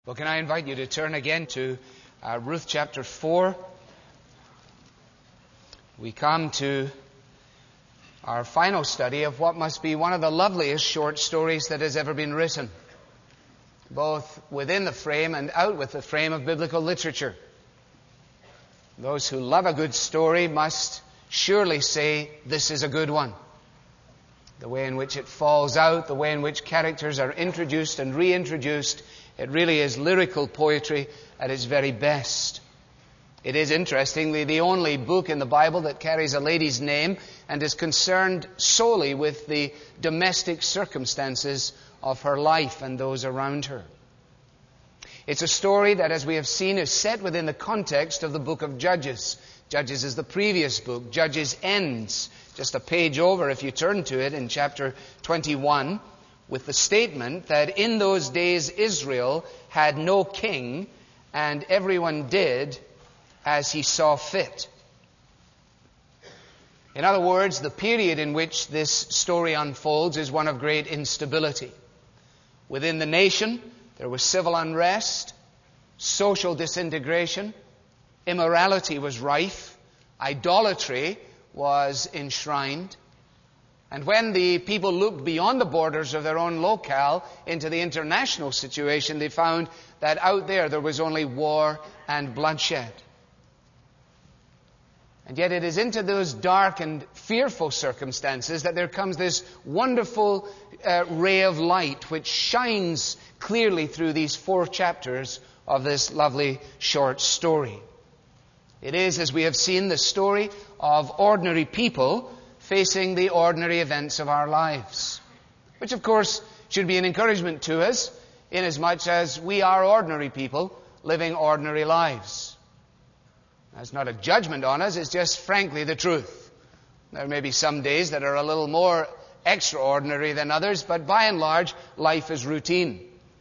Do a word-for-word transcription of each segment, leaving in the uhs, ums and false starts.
Well, can I invite you to turn again to uh, Ruth chapter four. We come to our final study of what must be one of the loveliest short stories that has ever been written, both within the frame and out with the frame of biblical literature. Those who love a good story must surely say, this is a good one. The way in which it falls out, the way in which characters are introduced and reintroduced, it really is lyrical poetry at its very best. It is, interestingly, the only book in the Bible that carries a lady's name and is concerned solely with the domestic circumstances of her life and those around her. It's a story that, as we have seen, is set within the context of the book of Judges. Judges is the previous book. Judges ends just a page over, if you turn to it, in chapter twenty-one, with the statement that in those days Israel had no king, and everyone did as he saw fit. In other words, the period in which this story unfolds is one of great instability. Within the nation, there was civil unrest, social disintegration, immorality was rife, idolatry was enshrined. And when the people looked beyond the borders of their own locale into the international situation, they found that out there there was only war and bloodshed. And yet it is into those dark and fearful circumstances that there comes this wonderful uh, ray of light which shines clearly through these four chapters of this lovely short story. It is, as we have seen, the story of ordinary people facing the ordinary events of our lives, which of course should be an encouragement to us inasmuch as we are ordinary people living ordinary lives. That's not a judgment on us, it's just frankly the truth. There may be some days that are a little more extraordinary than others, but by and large, life is routine.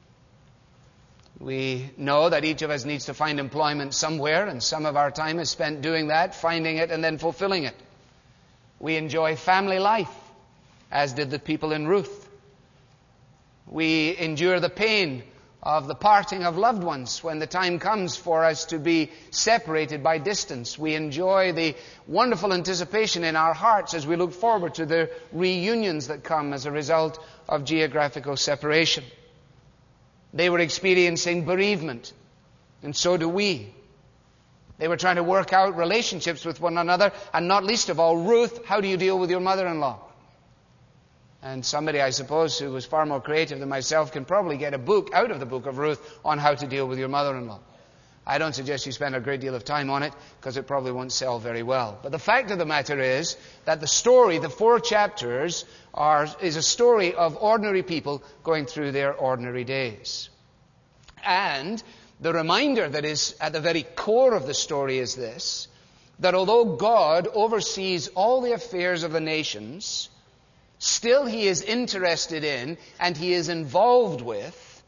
We know that each of us needs to find employment somewhere, and some of our time is spent doing that, finding it, and then fulfilling it. We enjoy family life, as did the people in Ruth. We endure the pain of the parting of loved ones when the time comes for us to be separated by distance. We enjoy the wonderful anticipation in our hearts as we look forward to the reunions that come as a result of geographical separation. They were experiencing bereavement, and so do we. They were trying to work out relationships with one another, and not least of all, Ruth, how do you deal with your mother-in-law? And somebody, I suppose, who was far more creative than myself can probably get a book out of the book of Ruth on how to deal with your mother-in-law. I don't suggest you spend a great deal of time on it, because it probably won't sell very well. But the fact of the matter is that the story, the four chapters, are, is a story of ordinary people going through their ordinary days. And the reminder that is at the very core of the story is this, that although God oversees all the affairs of the nations, still He is interested in and He is involved with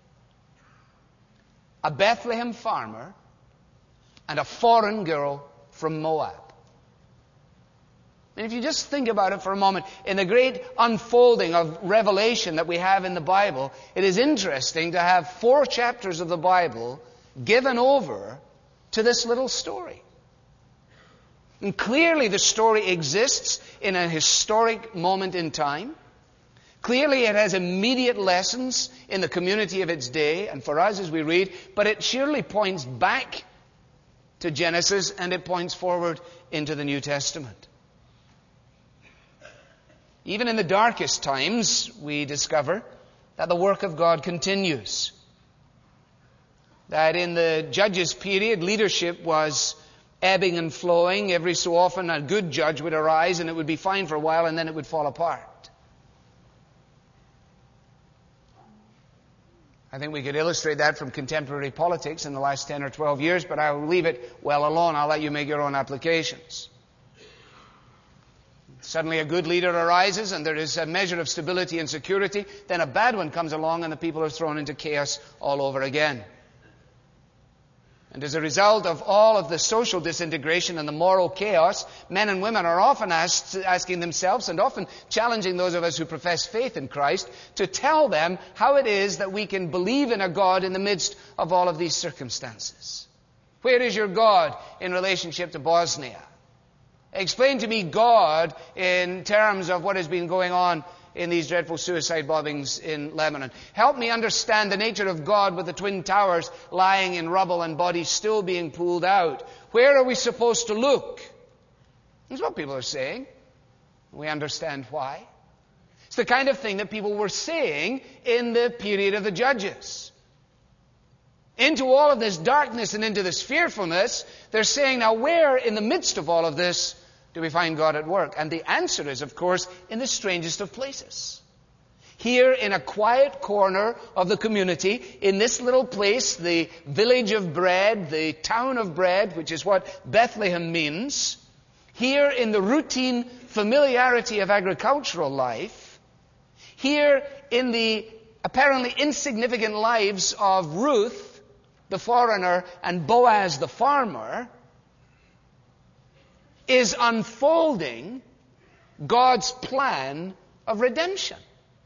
a Bethlehem farmer and a foreign girl from Moab. And if you just think about it for a moment, in the great unfolding of revelation that we have in the Bible, it is interesting to have four chapters of the Bible given over to this little story. And clearly the story exists in a historic moment in time. Clearly it has immediate lessons in the community of its day and for us as we read, but it surely points back to Genesis and it points forward into the New Testament. Even in the darkest times, we discover that the work of God continues. That in the Judges period, leadership was ebbing and flowing. Every so often a good judge would arise and it would be fine for a while and then it would fall apart. I think we could illustrate that from contemporary politics in the last ten or twelve years, but I'll leave it well alone. I'll let you make your own applications. Suddenly a good leader arises and there is a measure of stability and security. Then a bad one comes along and the people are thrown into chaos all over again. And as a result of all of the social disintegration and the moral chaos, men and women are often asked, asking themselves and often challenging those of us who profess faith in Christ to tell them how it is that we can believe in a God in the midst of all of these circumstances. Where is your God in relationship to Bosnia? Explain to me God in terms of what has been going on in these dreadful suicide bombings in Lebanon. Help me understand the nature of God with the Twin Towers lying in rubble and bodies still being pulled out. Where are we supposed to look? That's what people are saying. We understand why. It's the kind of thing that people were saying in the period of the Judges. Into all of this darkness and into this fearfulness, they're saying, now where in the midst of all of this do we find God at work? And the answer is, of course, in the strangest of places. Here in a quiet corner of the community, in this little place, the village of bread, the town of bread, which is what Bethlehem means, here in the routine familiarity of agricultural life, here in the apparently insignificant lives of Ruth, the foreigner, and Boaz, the farmer, is unfolding God's plan of redemption.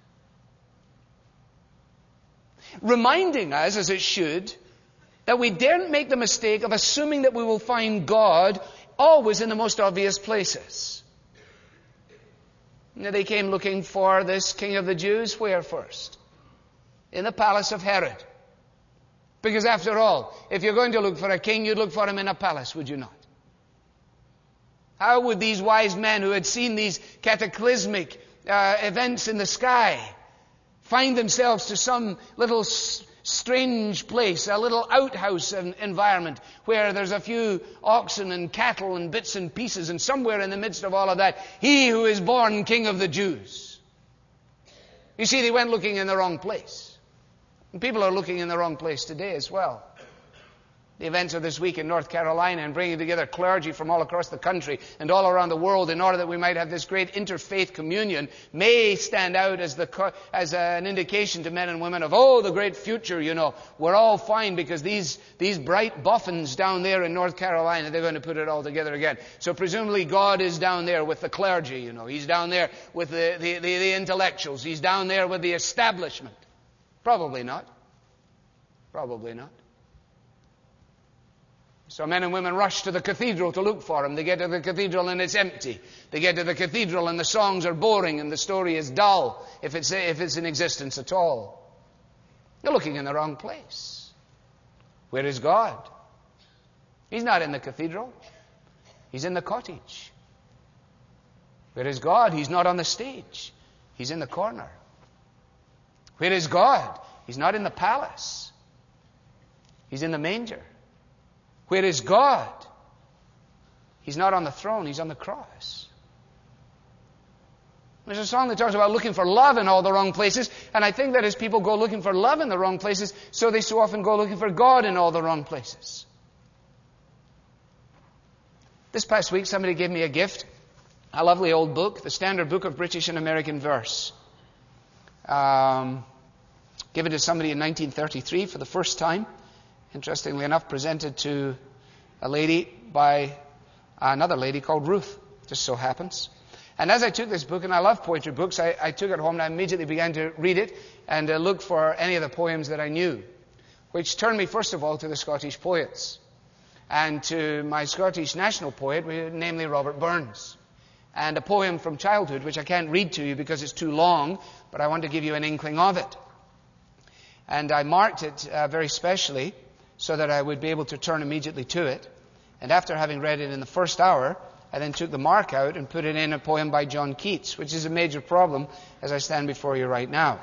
Reminding us, as it should, that we daren't make the mistake of assuming that we will find God always in the most obvious places. Now, they came looking for this King of the Jews where first? In the palace of Herod. Because after all, if you're going to look for a king, you'd look for him in a palace, would you not? How would these wise men who had seen these cataclysmic uh, events in the sky find themselves to some little s- strange place, a little outhouse environment where there's a few oxen and cattle and bits and pieces, and somewhere in the midst of all of that, he who is born King of the Jews? You see, they went looking in the wrong place. And people are looking in the wrong place today as well. The events of this week in North Carolina and bringing together clergy from all across the country and all around the world in order that we might have this great interfaith communion may stand out as the as an indication to men and women of, oh, the great future, you know. We're all fine because these, these bright boffins down there in North Carolina, they're going to put it all together again. So presumably God is down there with the clergy, you know. He's down there with the, the, the, the intellectuals. He's down there with the establishment. Probably not. Probably not. So men and women rush to the cathedral to look for him. They get to the cathedral and it's empty. They get to the cathedral and the songs are boring and the story is dull, if it's, if it's in existence at all. You're looking in the wrong place. Where is God? He's not in the cathedral. He's in the cottage. Where is God? He's not on the stage. He's in the corner. Where is God? He's not in the palace. He's in the manger. Where is God? He's not on the throne, he's on the cross. There's a song that talks about looking for love in all the wrong places, and I think that as people go looking for love in the wrong places, so they so often go looking for God in all the wrong places. This past week, somebody gave me a gift, a lovely old book, the Standard Book of British and American Verse. Um, given to somebody in nineteen thirty-three for the first time. Interestingly enough, presented to a lady by another lady called Ruth, just so happens. And as I took this book, and I love poetry books, I, I took it home and I immediately began to read it and uh, look for any of the poems that I knew, which turned me first of all to the Scottish poets and to my Scottish national poet, namely Robert Burns. And a poem from childhood, which I can't read to you because it's too long, but I want to give you an inkling of it. And I marked it uh, very specially, so that I would be able to turn immediately to it. And after having read it in the first hour, I then took the mark out and put it in a poem by John Keats, which is a major problem as I stand before you right now.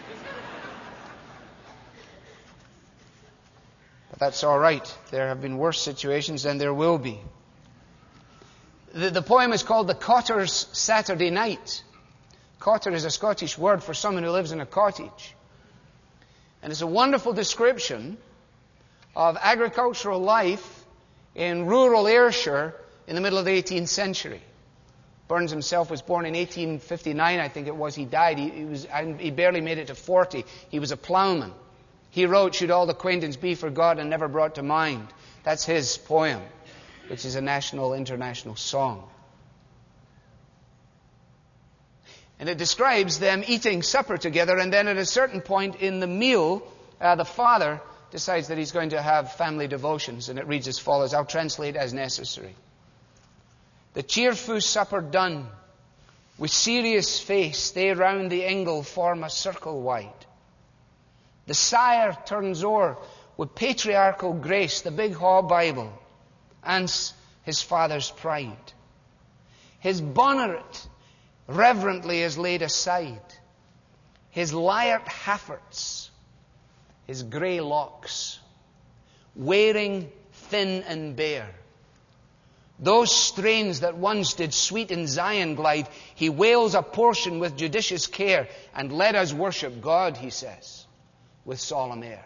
But that's all right. There have been worse situations, and there will be. The, the poem is called The Cotter's Saturday Night. Cotter is a Scottish word for someone who lives in a cottage. And it's a wonderful description of agricultural life in rural Ayrshire in the middle of the eighteenth century. Burns himself was born in eighteen fifty-nine, I think it was. He died. He, he was he barely made it to forty. He was a ploughman. He wrote, "Should all acquaintance be forgot and never brought to mind, That's his poem, which is a national, international song. And it describes them eating supper together, and then at a certain point in the meal, uh, the father decides that he's going to have family devotions, and it reads as follows. I'll translate as necessary. The cheerful supper done, with serious face, they round the ingle form a circle wide. The sire turns o'er with patriarchal grace the big haw Bible, and his father's pride. His bonneret reverently is laid aside. His lyart hafforts, his grey locks, wearing thin and bare. Those strains that once did sweet in Zion glide, he wails a portion with judicious care, and let us worship God, he says, with solemn air.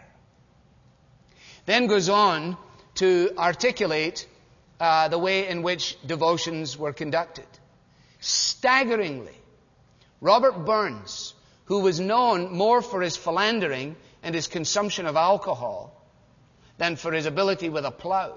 Then goes on to articulate uh, the way in which devotions were conducted. Staggeringly, Robert Burns, who was known more for his philandering and his consumption of alcohol than for his ability with a plow,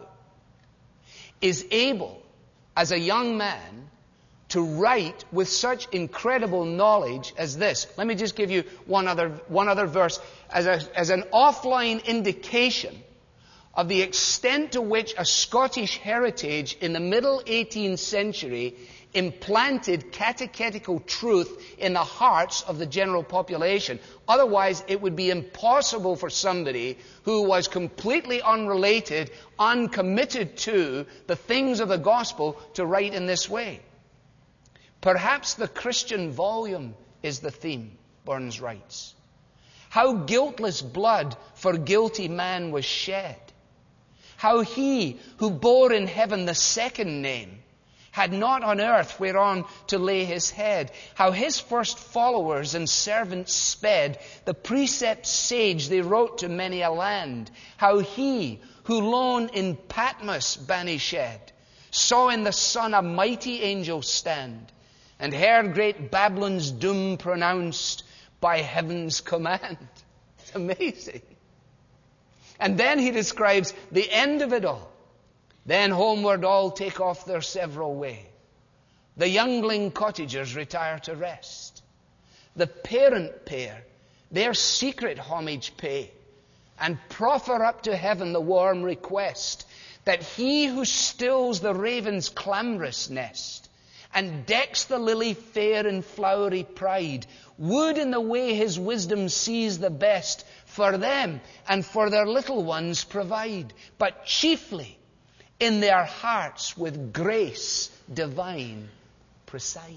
is able, as a young man, to write with such incredible knowledge as this. Let me just give you one other, one other verse as, a, as an offline indication of the extent to which a Scottish heritage in the middle eighteenth century implanted catechetical truth in the hearts of the general population. Otherwise, it would be impossible for somebody who was completely unrelated, uncommitted to the things of the gospel to write in this way. Perhaps the Christian volume is the theme, Burns writes. How guiltless blood for guilty man was shed. How he who bore in heaven the second name had not on earth whereon to lay his head. How his first followers and servants sped, the precepts sage they wrote to many a land. How he, who lone in Patmos banished, saw in the sun a mighty angel stand, and heard great Babylon's doom pronounced by heaven's command. It's amazing. And then he describes the end of it all. Then homeward all take off their several way. The youngling cottagers retire to rest. The parent pair their secret homage pay, and proffer up to heaven the warm request that he who stills the raven's clamorous nest and decks the lily fair in flowery pride would in the way his wisdom sees the best for them and for their little ones provide, but chiefly in their hearts with grace divine preside.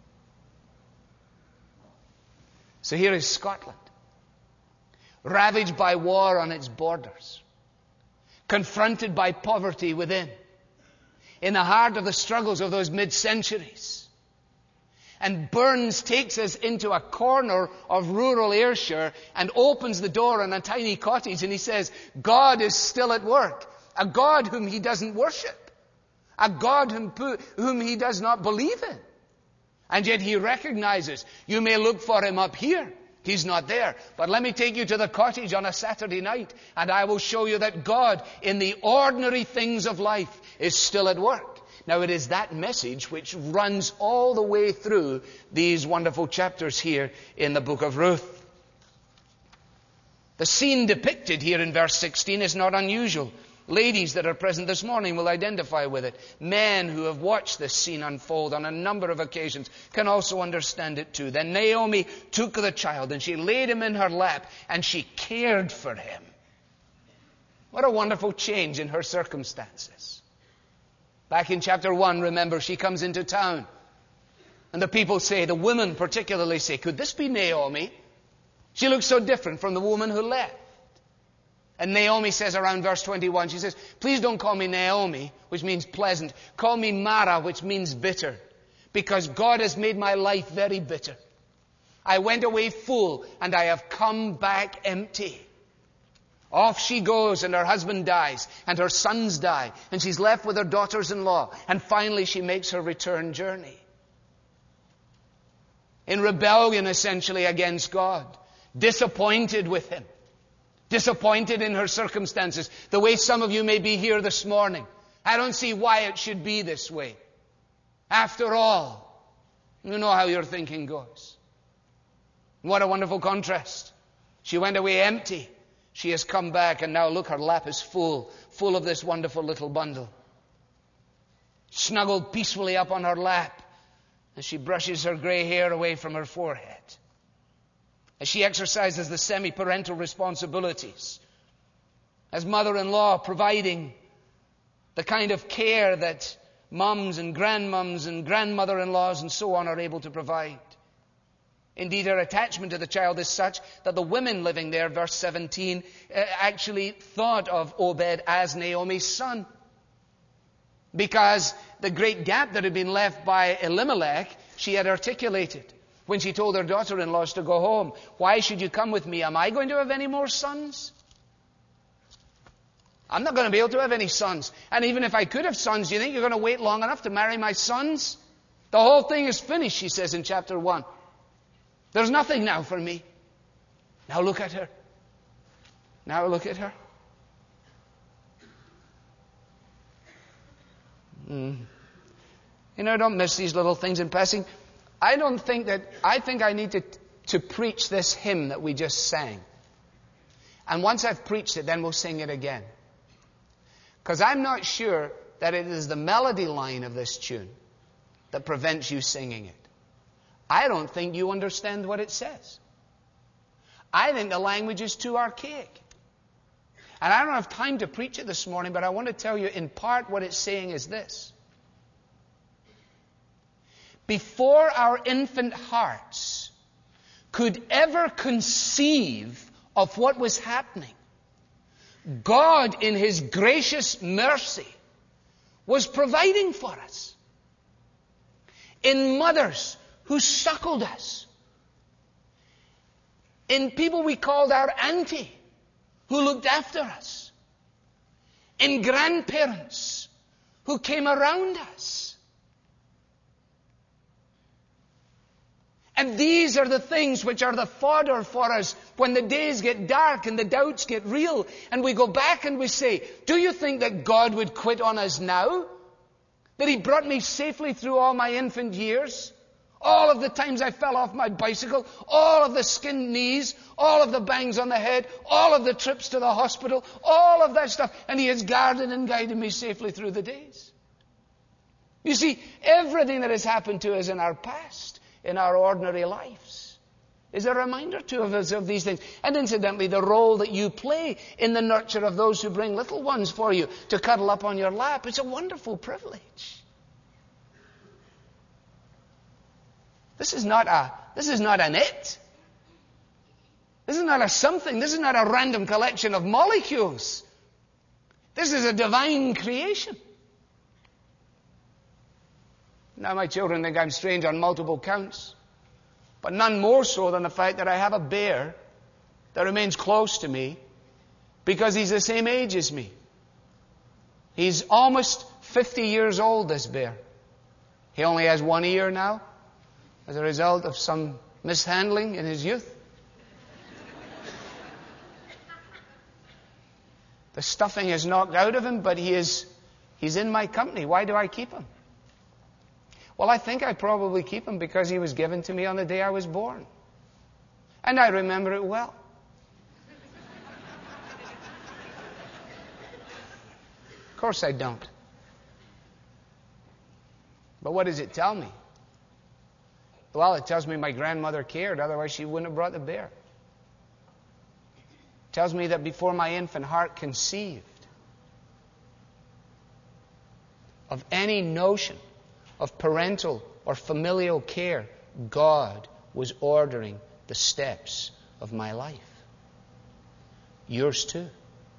So here is Scotland, ravaged by war on its borders, confronted by poverty within, in the heart of the struggles of those mid-centuries. And Burns takes us into a corner of rural Ayrshire and opens the door on a tiny cottage, and he says, God is still at work. A God whom he doesn't worship. A God whom, whom he does not believe in. And yet he recognizes, you may look for him up here. He's not there. But let me take you to the cottage on a Saturday night, and I will show you that God, in the ordinary things of life, is still at work. Now it is that message which runs all the way through these wonderful chapters here in the book of Ruth. The scene depicted here in verse sixteen is not unusual. Ladies that are present this morning will identify with it. Men who have watched this scene unfold on a number of occasions can also understand it too. Then Naomi took the child and she laid him in her lap and she cared for him. What a wonderful change in her circumstances. Back in chapter one, remember, she comes into town. And the people say, the women particularly say, could this be Naomi? She looks so different from the woman who left. And Naomi says around verse twenty-one, she says, please don't call me Naomi, which means pleasant. Call me Mara, which means bitter. Because God has made my life very bitter. I went away full, and I have come back empty. Off she goes, and her husband dies, and her sons die, and she's left with her daughters-in-law. And finally she makes her return journey. In rebellion, essentially, against God. Disappointed with him. disappointed in her circumstances, the way some of you may be here this morning. I don't see why it should be this way. After all, you know how your thinking goes. What a wonderful contrast. She went away empty. She has come back, and now look, her lap is full, full of this wonderful little bundle. Snuggled peacefully up on her lap as she brushes her gray hair away from her forehead. As she exercises the semi-parental responsibilities. As mother-in-law, providing the kind of care that mums and grandmums and grandmother-in-laws and so on are able to provide. Indeed, her attachment to the child is such that the women living there, verse seventeen, uh, actually thought of Obed as Naomi's son. Because the great gap that had been left by Elimelech, she had articulated when she told her daughter-in-laws to go home. Why should you come with me? Am I going to have any more sons? I'm not going to be able to have any sons. And even if I could have sons, do you think you're going to wait long enough to marry my sons? The whole thing is finished, she says in chapter one. There's nothing now for me. Now look at her. Now look at her. Mm. You know, don't miss these little things in passing. I don't think that, I think I need to, to preach this hymn that we just sang. And once I've preached it, then we'll sing it again. Because I'm not sure that it is the melody line of this tune that prevents you singing it. I don't think you understand what it says. I think the language is too archaic. And I don't have time to preach it this morning, but I want to tell you in part what it's saying is this. Before our infant hearts could ever conceive of what was happening, God, in His gracious mercy, was providing for us. In mothers who suckled us. In people we called our auntie, who looked after us. In grandparents who came around us. And these are the things which are the fodder for us when the days get dark and the doubts get real. And we go back and we say, do you think that God would quit on us now? That He brought me safely through all my infant years? All of the times I fell off my bicycle, all of the skinned knees, all of the bangs on the head, all of the trips to the hospital, all of that stuff. And He has guarded and guided me safely through the days. You see, everything that has happened to us in our past, in our ordinary lives, is a reminder to us of these things. And incidentally, the role that you play in the nurture of those who bring little ones for you to cuddle up on your lap, it's a wonderful privilege. This is not a, this is not an it. This is not a something. This is not a random collection of molecules. This is a divine creation. Now my children think I'm strange on multiple counts, but none more so than the fact that I have a bear that remains close to me because he's the same age as me. He's almost fifty years old, this bear. He only has one ear now, as a result of some mishandling in his youth. The stuffing is knocked out of him, but he is, he's in my company. Why do I keep him? Well, I think I probably keep him because he was given to me on the day I was born. And I remember it well. Of course I don't. But what does it tell me? Well, it tells me my grandmother cared, otherwise she wouldn't have brought the bear. It tells me that before my infant heart conceived of any notion of parental or familial care, God was ordering the steps of my life. Yours too.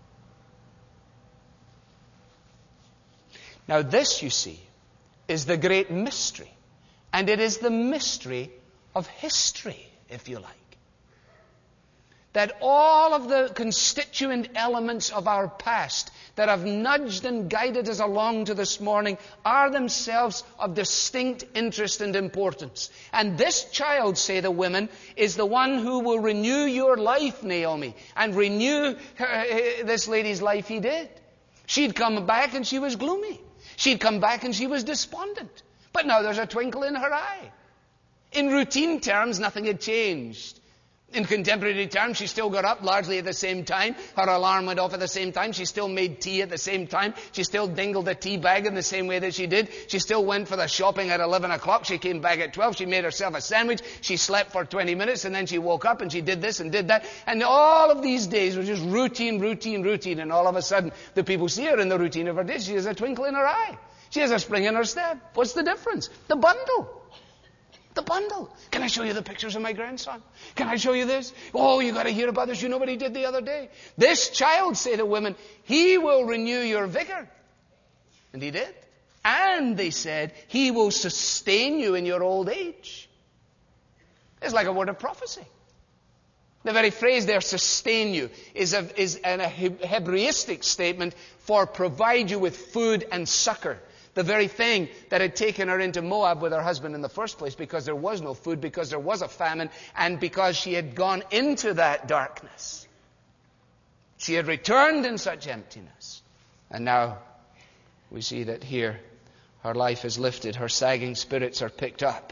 Now this, you see, is the great mystery. And it is the mystery of history, if you like. That all of the constituent elements of our past that have nudged and guided us along to this morning are themselves of distinct interest and importance. And this child, say the women, is the one who will renew your life, Naomi, and renew her, this lady's life. He did. She'd come back and she was gloomy. She'd come back and she was despondent. But now there's a twinkle in her eye. In routine terms, nothing had changed. In contemporary terms, she still got up largely at the same time. Her alarm went off at the same time. She still made tea at the same time. She still dingled a tea bag in the same way that she did. She still went for the shopping at eleven o'clock. She came back at twelve. She made herself a sandwich. She slept for twenty minutes and then she woke up and she did this and did that. And all of these days were just routine, routine, routine. And all of a sudden, the people see her in the routine of her day. She has a twinkle in her eye. She has a spring in her step. What's the difference? The bundle. The bundle. Can I show you the pictures of my grandson? Can I show you this? Oh, you got to hear about this. You know what he did the other day? This child, say the women, he will renew your vigor. And he did. And they said, he will sustain you in your old age. It's like a word of prophecy. The very phrase there, sustain you, is a, is an, a Hebraistic statement for provide you with food and succor. The very thing that had taken her into Moab with her husband in the first place, because there was no food, because there was a famine, and because she had gone into that darkness. She had returned in such emptiness. And now we see that here her life is lifted, her sagging spirits are picked up.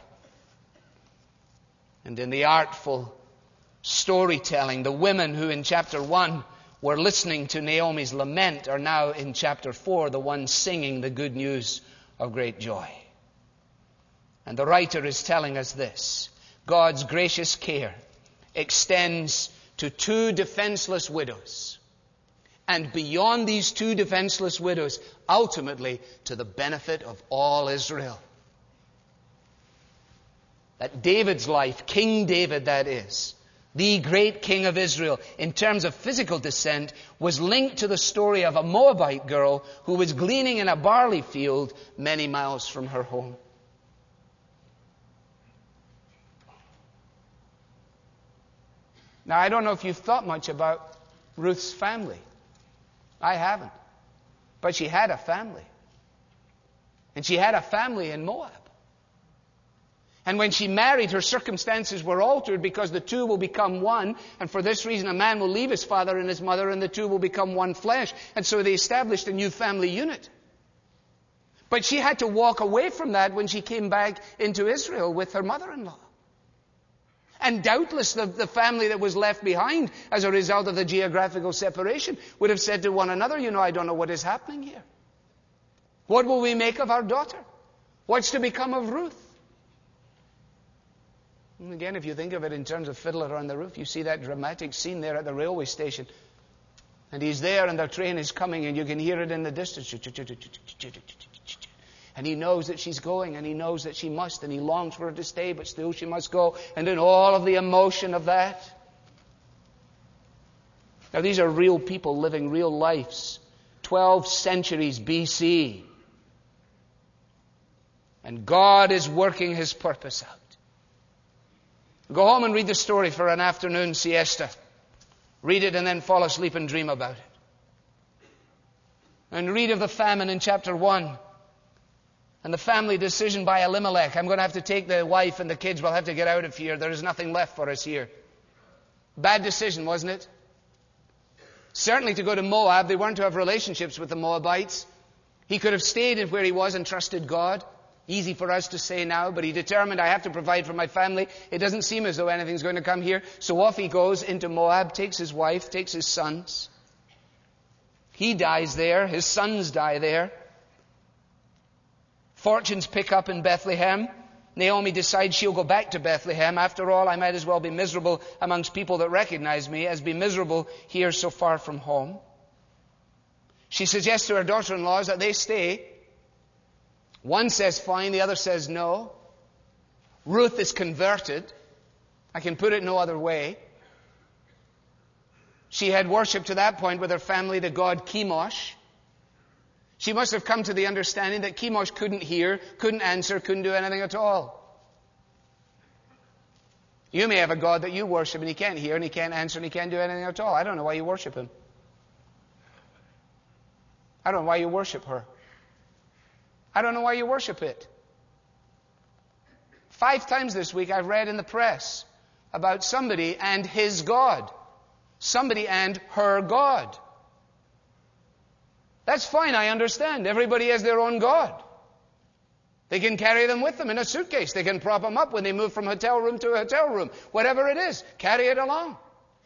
And in the artful storytelling, the women who in chapter one were listening to Naomi's lament are now in chapter four the ones singing the good news of great joy. And the writer is telling us this: God's gracious care extends to two defenseless widows, and beyond these two defenseless widows, ultimately to the benefit of all Israel. That David's life, King David that is, the great king of Israel, in terms of physical descent, was linked to the story of a Moabite girl who was gleaning in a barley field many miles from her home. Now, I don't know if you've thought much about Ruth's family. I haven't. But she had a family. And she had a family in Moab. And when she married, her circumstances were altered because the two will become one. And for this reason, a man will leave his father and his mother, and the two will become one flesh. And so they established a new family unit. But she had to walk away from that when she came back into Israel with her mother-in-law. And doubtless the, the family that was left behind as a result of the geographical separation would have said to one another, you know, I don't know what is happening here. What will we make of our daughter? What's to become of Ruth? And again, if you think of it in terms of Fiddler on the Roof, you see that dramatic scene there at the railway station. And he's there and the train is coming and you can hear it in the distance. And he knows that she's going and he knows that she must and he longs for her to stay, but still she must go. And in all of the emotion of that. Now these are real people living real lives. Twelve centuries B C. And God is working His purpose out. Go home and read the story for an afternoon siesta. Read it and then fall asleep and dream about it. And read of the famine in chapter one. And the family decision by Elimelech. I'm going to have to take the wife and the kids. We'll have to get out of here. There is nothing left for us here. Bad decision, wasn't it? Certainly to go to Moab. They weren't to have relationships with the Moabites. He could have stayed where he was and trusted God. Easy for us to say now, but he determined, I have to provide for my family. It doesn't seem as though anything's going to come here. So off he goes into Moab, takes his wife, takes his sons. He dies there. His sons die there. Fortunes pick up in Bethlehem. Naomi decides she'll go back to Bethlehem. After all, I might as well be miserable amongst people that recognize me as be miserable here so far from home. She suggests to her daughter-in-laws that they stay. One says fine, the other says no. Ruth is converted. I can put it no other way. She had worshipped to that point with her family the god Chemosh. She must have come to the understanding that Chemosh couldn't hear, couldn't answer, couldn't do anything at all. You may have a God that you worship and he can't hear and he can't answer and he can't do anything at all. I don't know why you worship him. I don't know why you worship her. I don't know why you worship it. Five times this week I've read in the press about somebody and his God. Somebody and her God. That's fine, I understand. Everybody has their own God. They can carry them with them in a suitcase. They can prop them up when they move from hotel room to hotel room. Whatever it is, carry it along.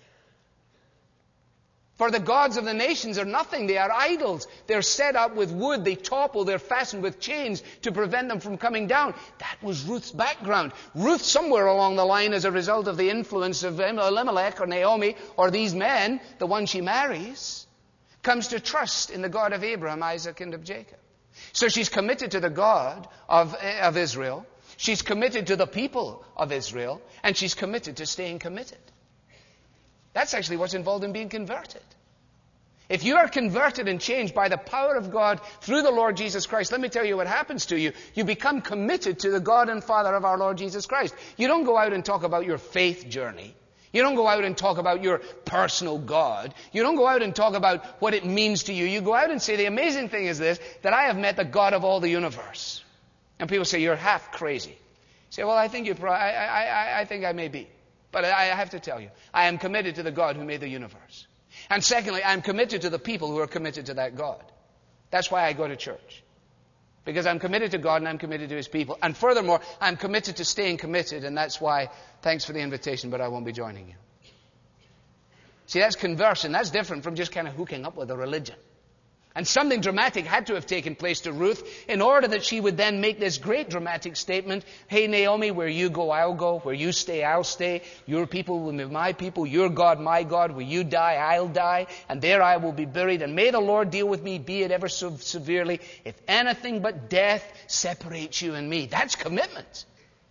For the gods of the nations are nothing. They are idols. They're set up with wood. They topple. They're fastened with chains to prevent them from coming down. That was Ruth's background. Ruth, somewhere along the line, as a result of the influence of Elimelech or Naomi or these men, the one she marries, comes to trust in the God of Abraham, Isaac, and of Jacob. So she's committed to the God of, of Israel. She's committed to the people of Israel. And she's committed to staying committed. That's actually what's involved in being converted. If you are converted and changed by the power of God through the Lord Jesus Christ, let me tell you what happens to you. You become committed to the God and Father of our Lord Jesus Christ. You don't go out and talk about your faith journey. You don't go out and talk about your personal God. You don't go out and talk about what it means to you. You go out and say, the amazing thing is this, that I have met the God of all the universe. And people say, you're half crazy. You say, well, I think you, pro- I, I, I, I think I may be. But I have to tell you, I am committed to the God who made the universe. And secondly, I am committed to the people who are committed to that God. That's why I go to church. Because I'm committed to God and I'm committed to His people. And furthermore, I'm committed to staying committed, and that's why, thanks for the invitation, but I won't be joining you. See, that's conversion. That's different from just kind of hooking up with a religion. And something dramatic had to have taken place to Ruth in order that she would then make this great dramatic statement, hey Naomi, where you go, I'll go. Where you stay, I'll stay. Your people will be my people. Your God, my God. Where you die, I'll die. And there I will be buried. And may the Lord deal with me, be it ever so severely, if anything but death separates you and me. That's commitment.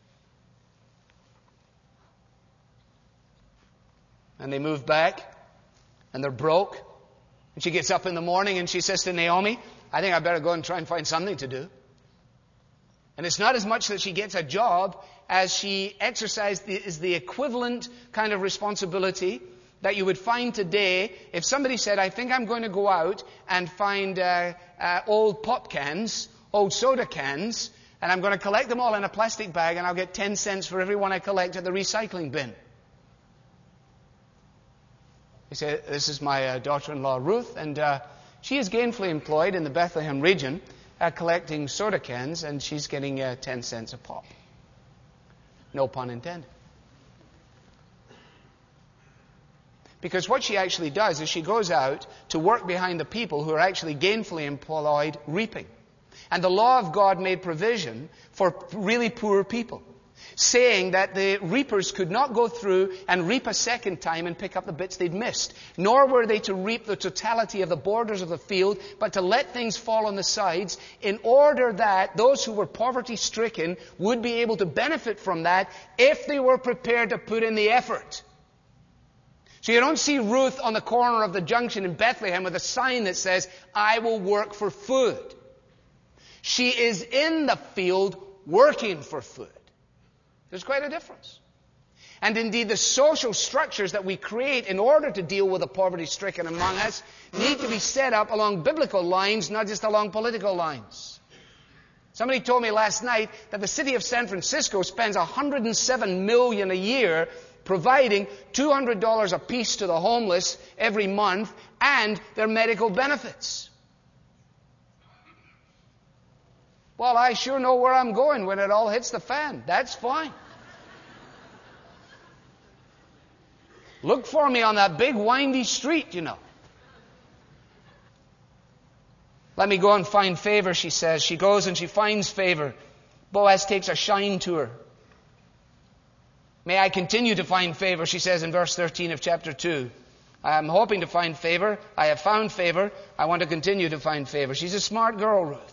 And they move back, and they're broke. And she gets up in the morning and she says to Naomi, I think I better go and try and find something to do. And it's not as much that she gets a job as she exercises the, is the equivalent kind of responsibility that you would find today if somebody said, I think I'm going to go out and find uh, uh, old pop cans, old soda cans, and I'm going to collect them all in a plastic bag and I'll get ten cents for every one I collect at the recycling bin. He said, this is my uh, daughter-in-law Ruth, and uh, she is gainfully employed in the Bethlehem region uh, collecting soda cans, and she's getting uh, ten cents a pop. No pun intended. Because what she actually does is she goes out to work behind the people who are actually gainfully employed reaping. And the law of God made provision for really poor people, saying that the reapers could not go through and reap a second time and pick up the bits they'd missed. Nor were they to reap the totality of the borders of the field, but to let things fall on the sides in order that those who were poverty-stricken would be able to benefit from that if they were prepared to put in the effort. So you don't see Ruth on the corner of the junction in Bethlehem with a sign that says, I will work for food. She is in the field working for food. There's quite a difference. And indeed, the social structures that we create in order to deal with the poverty-stricken among us need to be set up along biblical lines, not just along political lines. Somebody told me last night that the city of San Francisco spends one hundred seven million dollars a year providing two hundred dollars apiece to the homeless every month and their medical benefits. Well, I sure know where I'm going when it all hits the fan. That's fine. Look for me on that big windy street, you know. Let me go and find favor, she says. She goes and she finds favor. Boaz takes a shine to her. May I continue to find favor, she says in verse thirteen of chapter two. I am hoping to find favor. I have found favor. I want to continue to find favor. She's a smart girl, Ruth.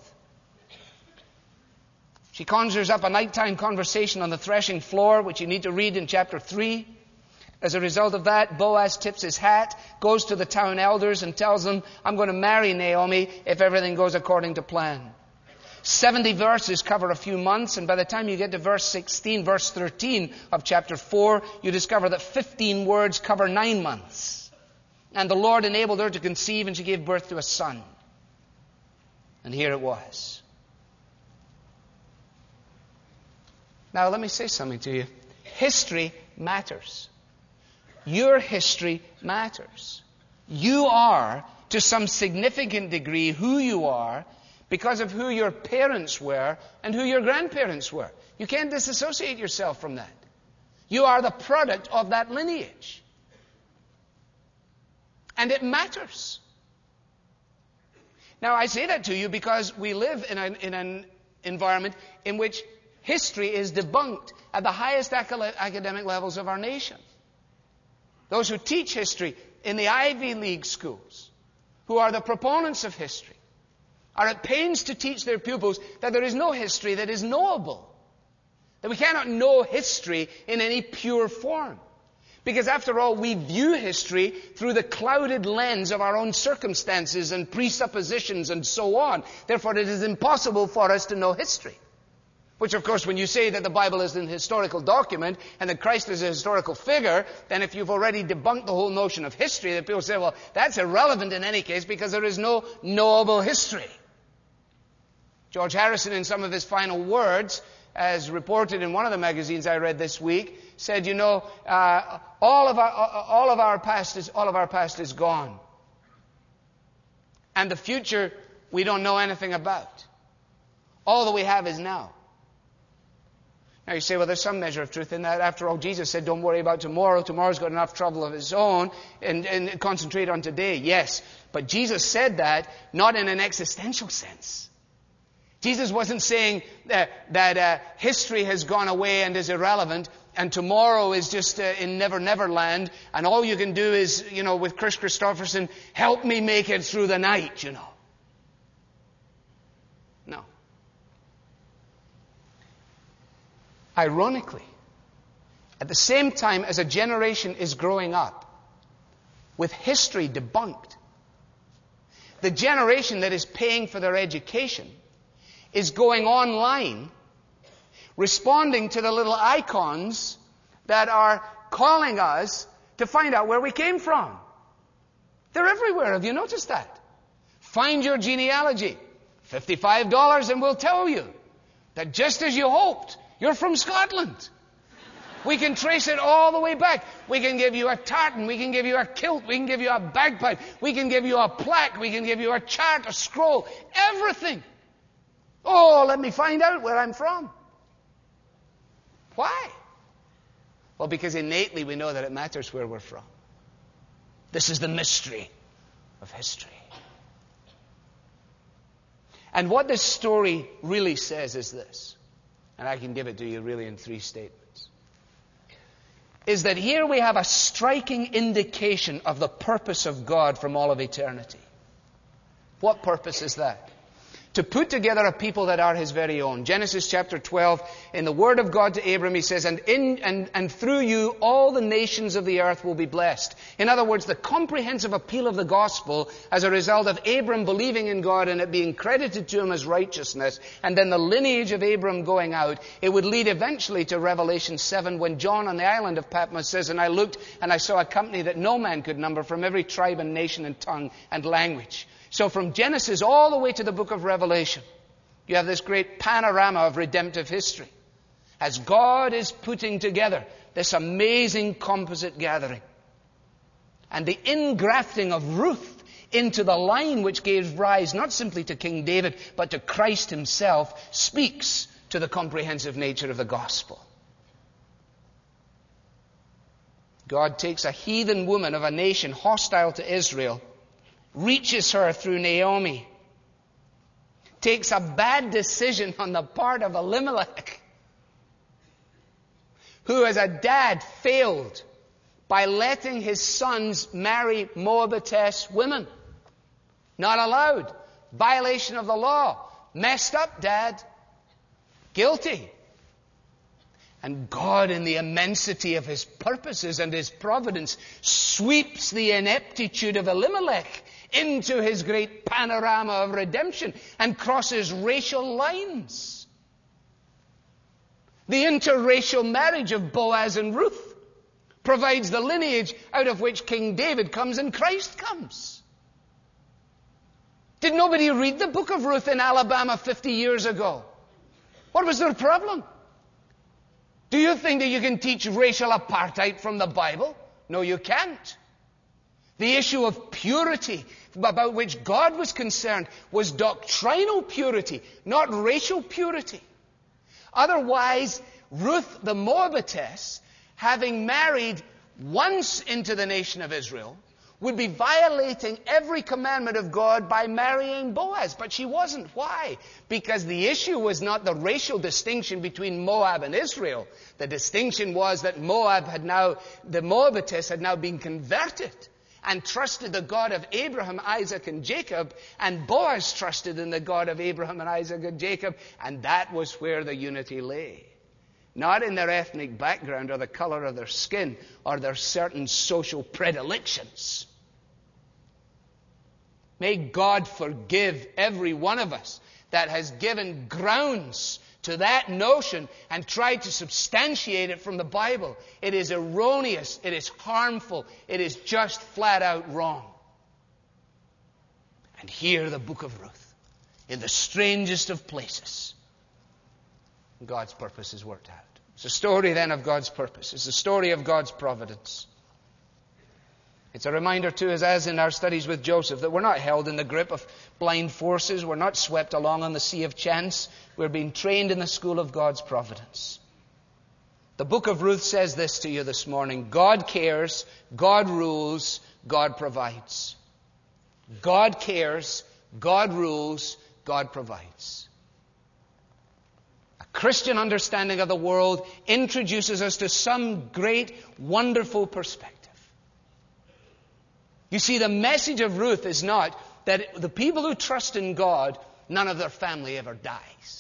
She conjures up a nighttime conversation on the threshing floor, which you need to read in chapter three. As a result of that, Boaz tips his hat, goes to the town elders and tells them, I'm going to marry Naomi if everything goes according to plan. seventy verses cover a few months, and by the time you get to verse sixteen, verse thirteen of chapter four, you discover that fifteen words cover nine months. And the Lord enabled her to conceive, and she gave birth to a son. And here it was. Now let me say something to you. History matters. Your history matters. You are, to some significant degree, who you are because of who your parents were and who your grandparents were. You can't disassociate yourself from that. You are the product of that lineage. And it matters. Now, I say that to you because we live in an, in an environment in which history is debunked at the highest academic levels of our nation. Those who teach history in the Ivy League schools, who are the proponents of history, are at pains to teach their pupils that there is no history that is knowable. That we cannot know history in any pure form. Because after all, we view history through the clouded lens of our own circumstances and presuppositions and so on. Therefore, it is impossible for us to know history. Which, of course, when you say that the Bible is an historical document and that Christ is a historical figure, then if you've already debunked the whole notion of history, then people say, well, that's irrelevant in any case because there is no knowable history. George Harrison, in some of his final words, as reported in one of the magazines I read this week, said, you know, uh, all of our all of our past is all of our past is gone, and the future we don't know anything about. All that we have is now. Now you say, well, there's some measure of truth in that. After all, Jesus said, don't worry about tomorrow. Tomorrow's got enough trouble of its own, and, and concentrate on today. Yes, but Jesus said that not in an existential sense. Jesus wasn't saying that, that uh, history has gone away and is irrelevant, and tomorrow is just uh, in Never Never Land, and all you can do is, you know, with Chris Christopherson, help me make it through the night, you know. No. Ironically, at the same time as a generation is growing up with history debunked, the generation that is paying for their education is going online, responding to the little icons that are calling us to find out where we came from. They're everywhere. Have you noticed that? Find your genealogy. fifty-five dollars and we'll tell you that just as you hoped, you're from Scotland. We can trace it all the way back. We can give you a tartan. We can give you a kilt. We can give you a bagpipe. We can give you a plaque. We can give you a chart, a scroll, everything. Oh, let me find out where I'm from. Why? Well, because innately we know that it matters where we're from. This is the mystery of history. And what this story really says is this, and I can give it to you really in three statements, is that here we have a striking indication of the purpose of God from all of eternity. What purpose is that? To put together a people that are His very own. Genesis chapter twelve, in the word of God to Abram, He says, and in and, and through you all the nations of the earth will be blessed. In other words, the comprehensive appeal of the gospel as a result of Abram believing in God and it being credited to him as righteousness, and then the lineage of Abram going out, it would lead eventually to Revelation seven, when John on the island of Patmos says, and I looked and I saw a company that no man could number from every tribe and nation and tongue and language. So from Genesis all the way to the book of Revelation, you have this great panorama of redemptive history as God is putting together this amazing composite gathering. And the ingrafting of Ruth into the line which gave rise not simply to King David, but to Christ Himself, speaks to the comprehensive nature of the gospel. God takes a heathen woman of a nation hostile to Israel, reaches her through Naomi, takes a bad decision on the part of Elimelech, who as a dad failed by letting his sons marry Moabitess women. Not allowed. Violation of the law. Messed up, Dad. Guilty. And God, in the immensity of His purposes and His providence, sweeps the ineptitude of Elimelech into His great panorama of redemption and crosses racial lines. The interracial marriage of Boaz and Ruth provides the lineage out of which King David comes and Christ comes. Did nobody read the book of Ruth in Alabama fifty years ago? What was their problem? Do you think that you can teach racial apartheid from the Bible? No, you can't. The issue of purity, about which God was concerned, was doctrinal purity, not racial purity. Otherwise, Ruth the Moabitess, having married once into the nation of Israel, would be violating every commandment of God by marrying Boaz. But she wasn't. Why? Because the issue was not the racial distinction between Moab and Israel. The distinction was that Moab had now, the Moabitess had now been converted and trusted the God of Abraham, Isaac, and Jacob, and Boaz trusted in the God of Abraham and Isaac and Jacob, and that was where the unity lay. Not in their ethnic background or the color of their skin or their certain social predilections. May God forgive every one of us that has given grounds to that notion and tried to substantiate it from the Bible. It is erroneous. It is harmful. It is just flat out wrong. And here the book of Ruth, in the strangest of places, God's purpose is worked out. It's a story then of God's purpose. It's a story of God's providence. It's a reminder to us, as in our studies with Joseph, that we're not held in the grip of blind forces. We're not swept along on the sea of chance. We're being trained in the school of God's providence. The book of Ruth says this to you this morning. God cares, God rules, God provides. God cares, God rules, God provides. A Christian understanding of the world introduces us to some great, wonderful perspective. You see, the message of Ruth is not that the people who trust in God, none of their family ever dies.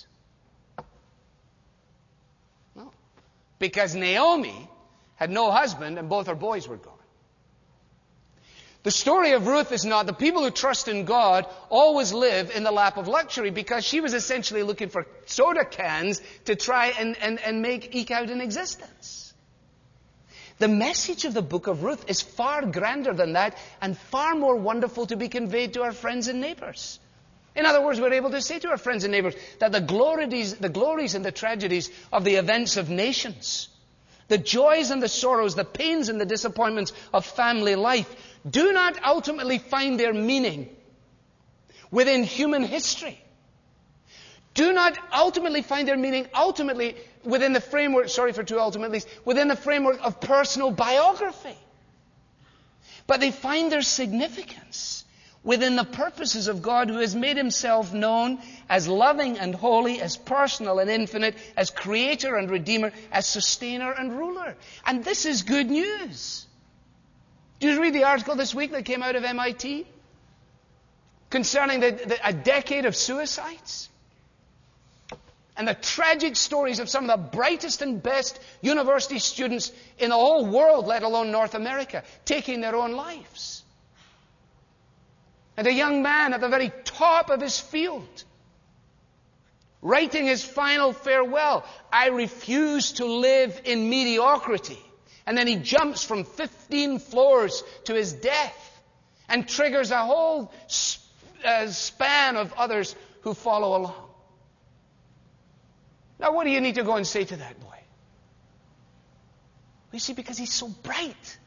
No. Because Naomi had no husband and both her boys were gone. The story of Ruth is not the people who trust in God always live in the lap of luxury, because she was essentially looking for soda cans to try and, and, and make eke out an existence. The message of the book of Ruth is far grander than that and far more wonderful to be conveyed to our friends and neighbors. In other words, we're able to say to our friends and neighbors that the glories, the glories and the tragedies of the events of nations, the joys and the sorrows, the pains and the disappointments of family life do not ultimately find their meaning within human history. Do not ultimately find their meaning ultimately within the framework, sorry for two ultimately, within the framework of personal biography. But they find their significance within the purposes of God, who has made himself known as loving and holy, as personal and infinite, as creator and redeemer, as sustainer and ruler. And this is good news. Did you read the article this week that came out of M I T concerning the, the, a decade of suicides? And the tragic stories of some of the brightest and best university students in the whole world, let alone North America, taking their own lives. And a young man at the very top of his field, writing his final farewell, I refuse to live in mediocrity. And then he jumps from fifteen floors to his death and triggers a whole uh, span of others who follow along. Now, what do you need to go and say to that boy? You see, because he's so bright.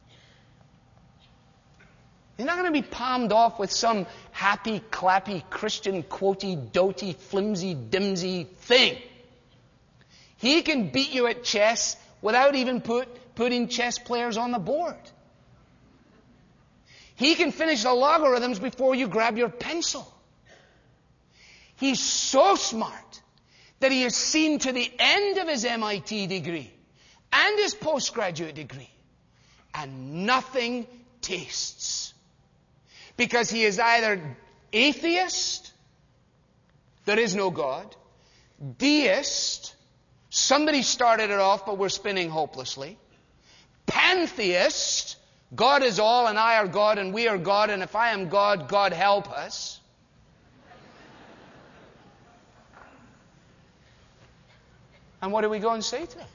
He's not going to be palmed off with some happy, clappy, Christian, quotey, doty, flimsy, dimsy thing. He can beat you at chess without even put, putting chess players on the board. He can finish the logarithms before you grab your pencil. He's so smart that he has seen to the end of his M I T degree and his postgraduate degree, and nothing tastes. Because he is either atheist, there is no God, deist, somebody started it off but we're spinning hopelessly, pantheist, God is all and I are God and we are God, and if I am God, God help us. And what do we go and say to him?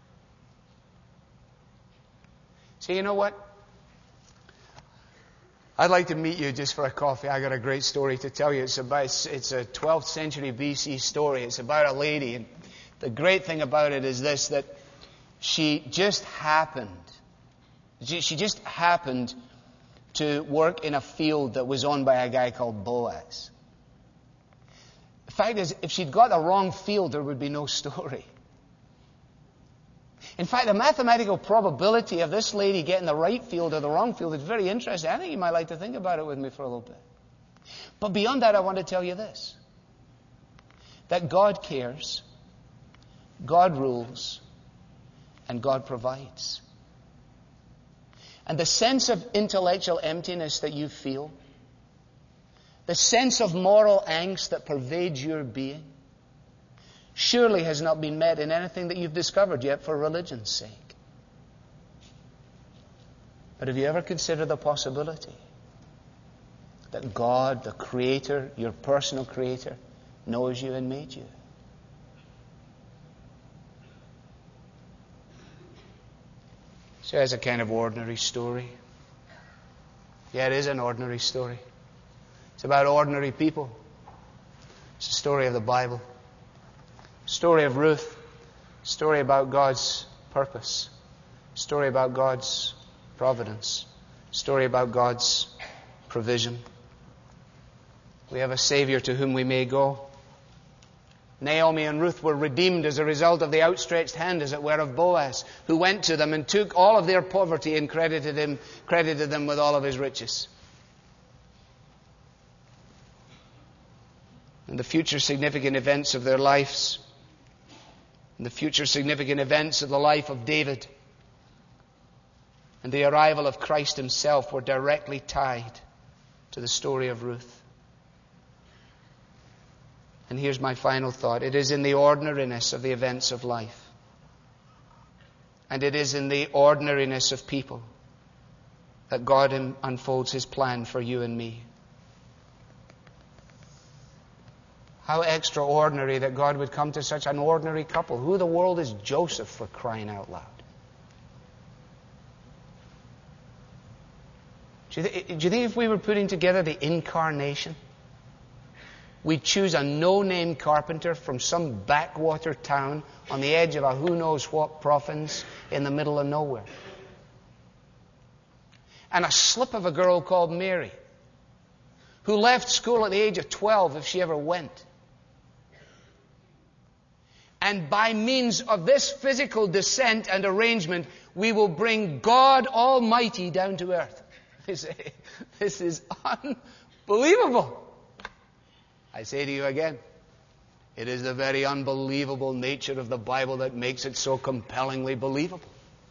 Say, you know what? I'd like to meet you just for a coffee. I got a great story to tell you. It's about it's a twelfth century B C story. It's about a lady, and the great thing about it is this: that she just happened, she, she just happened to work in a field that was owned by a guy called Boaz. The fact is, if she'd got the wrong field, there would be no story. In fact, the mathematical probability of this lady getting the right field or the wrong field is very interesting. I think you might like to think about it with me for a little bit. But beyond that, I want to tell you this: that God cares, God rules, and God provides. And the sense of intellectual emptiness that you feel, the sense of moral angst that pervades your being, surely has not been met in anything that you've discovered yet for religion's sake. But have you ever considered the possibility that God, the Creator, your personal Creator, knows you and made you? So it's a kind of ordinary story. Yeah, it is an ordinary story. It's about ordinary people. It's a story of the Bible. Story of Ruth. Story about God's purpose. Story about God's providence. Story about God's provision. We have a Savior to whom we may go. Naomi and Ruth were redeemed as a result of the outstretched hand, as it were, of Boaz, who went to them and took all of their poverty and credited him, credited them with all of his riches. And the future significant events of their lives, and the future significant events of the life of David, and the arrival of Christ himself were directly tied to the story of Ruth. And here's my final thought. It is in the ordinariness of the events of life, and it is in the ordinariness of people, that God unfolds his plan for you and me. How extraordinary that God would come to such an ordinary couple. Who in the world is Joseph, for crying out loud? Do you, th- do you think if we were putting together the incarnation, we'd choose a no-name carpenter from some backwater town on the edge of a who knows what province in the middle of nowhere? And a slip of a girl called Mary, who left school at the age of twelve if she ever went. And by means of this physical descent and arrangement, we will bring God Almighty down to earth. This is unbelievable. I say to you again, it is the very unbelievable nature of the Bible that makes it so compellingly believable.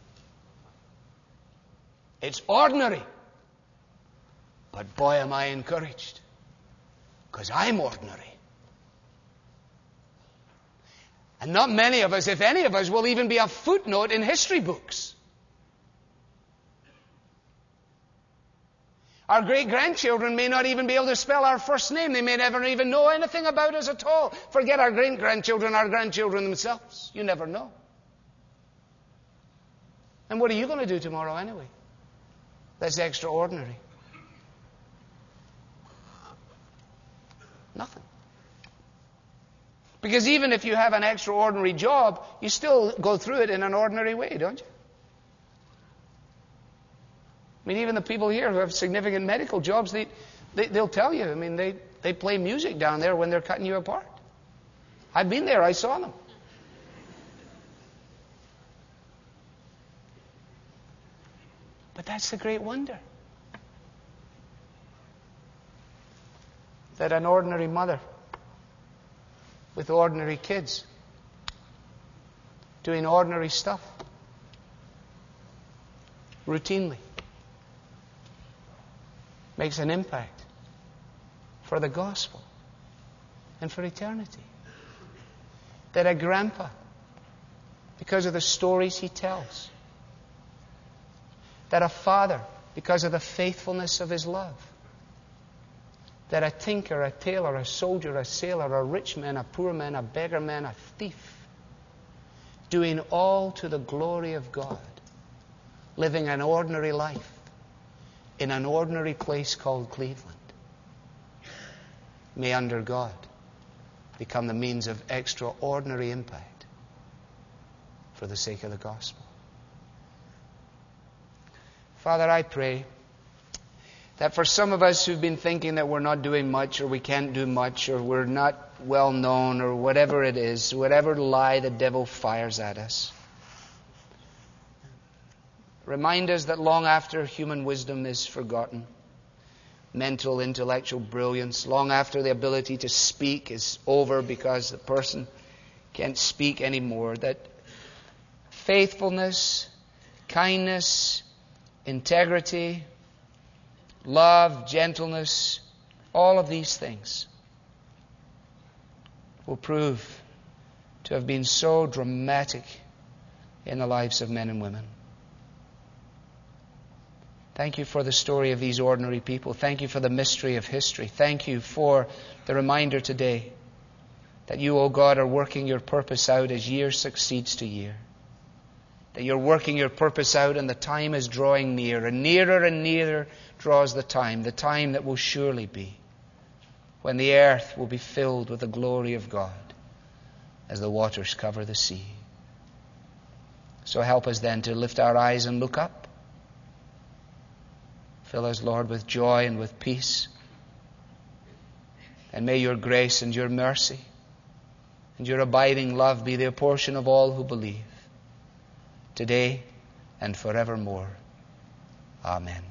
It's ordinary. But boy, am I encouraged. Because I'm ordinary. And not many of us, if any of us, will even be a footnote in history books. Our great-grandchildren may not even be able to spell our first name. They may never even know anything about us at all. Forget our great-grandchildren, our grandchildren themselves. You never know. And what are you going to do tomorrow anyway? That's extraordinary. Nothing. Because even if you have an extraordinary job, you still go through it in an ordinary way, don't you? I mean, even the people here who have significant medical jobs, they, they, they'll tell you, I mean, they, they play music down there when they're cutting you apart. I've been there, I saw them. But that's the great wonder. That an ordinary mother with ordinary kids doing ordinary stuff routinely makes an impact for the gospel and for eternity. That a grandpa, because of the stories he tells, that a father, because of the faithfulness of his love, that a tinker, a tailor, a soldier, a sailor, a rich man, a poor man, a beggar man, a thief, doing all to the glory of God, living an ordinary life, in an ordinary place called Cleveland may, under God, become the means of extraordinary impact for the sake of the gospel. Father, I pray that for some of us who've been thinking that we're not doing much, or we can't do much, or we're not well known, or whatever it is, whatever lie the devil fires at us, remind us that long after human wisdom is forgotten, mental, intellectual brilliance, long after the ability to speak is over because the person can't speak anymore, that faithfulness, kindness, integrity, love, gentleness, all of these things will prove to have been so dramatic in the lives of men and women. Thank you for the story of these ordinary people. Thank you for the mystery of history. Thank you for the reminder today that you, O God, are working your purpose out as year succeeds to year. That you're working your purpose out and the time is drawing near, and nearer and nearer draws the time, the time that will surely be when the earth will be filled with the glory of God as the waters cover the sea. So help us then to lift our eyes and look up. Fill us, Lord, with joy and with peace. And may your grace and your mercy and your abiding love be the portion of all who believe, today and forevermore. Amen.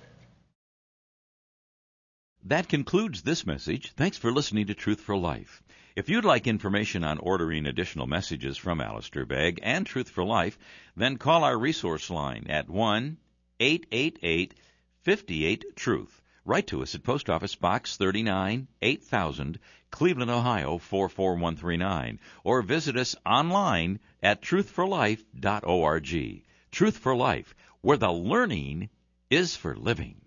That concludes this message. Thanks for listening to Truth for Life. If you'd like information on ordering additional messages from Alistair Begg and Truth for Life, then call our resource line at one eight eight eight, five eight, truth. Write to us at Post Office Box thirty-nine, eight thousand, Cleveland, Ohio four four one three nine, or visit us online at truth for life dot org. Truth for Life, where the learning is for living.